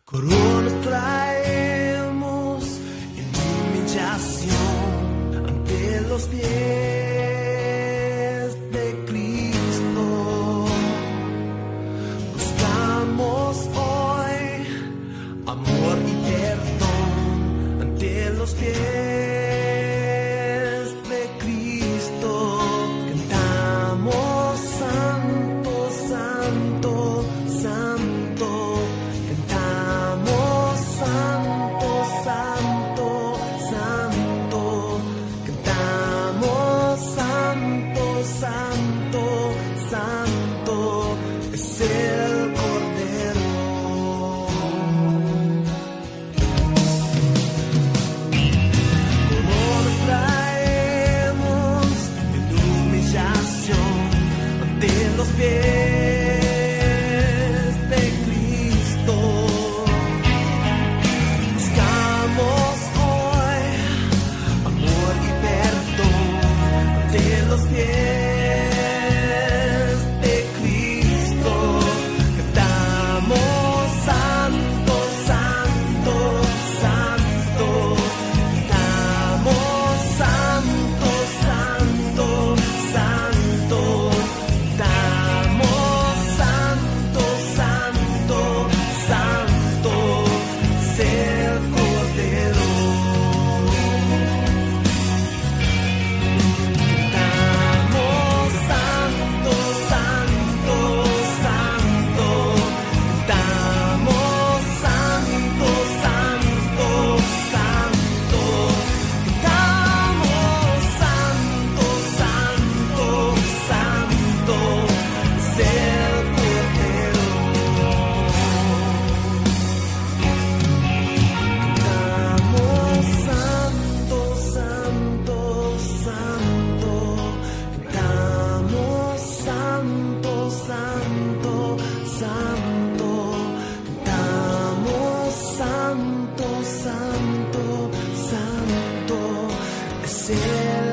Corona traemos en humillación ante los pies de Cristo. Buscamos hoy amor y perdón ante los pies de Cristo. Cantamos santo, santo, santo. Cantamos santo, santo, santo. Cantamos santo, santo, santo. Es el Cordero. Como traemos en humillación ante los pies de Cristo. Buscamos hoy amor y perdón ante los pies de Cristo. Cantamos santo, santo, santo. Cantamos santo, santo, santo. Cantamos santo, santo, santo. Ser Cordero. Cantamos santo, santo, santo. Cantamos santo, santo, santo. Cantamos santo, santo, santo. Ser Cordero. Cantamos santo, santo, santo. Cantamos santo, santo, santo. Cantamos santo, santo, santo. Es el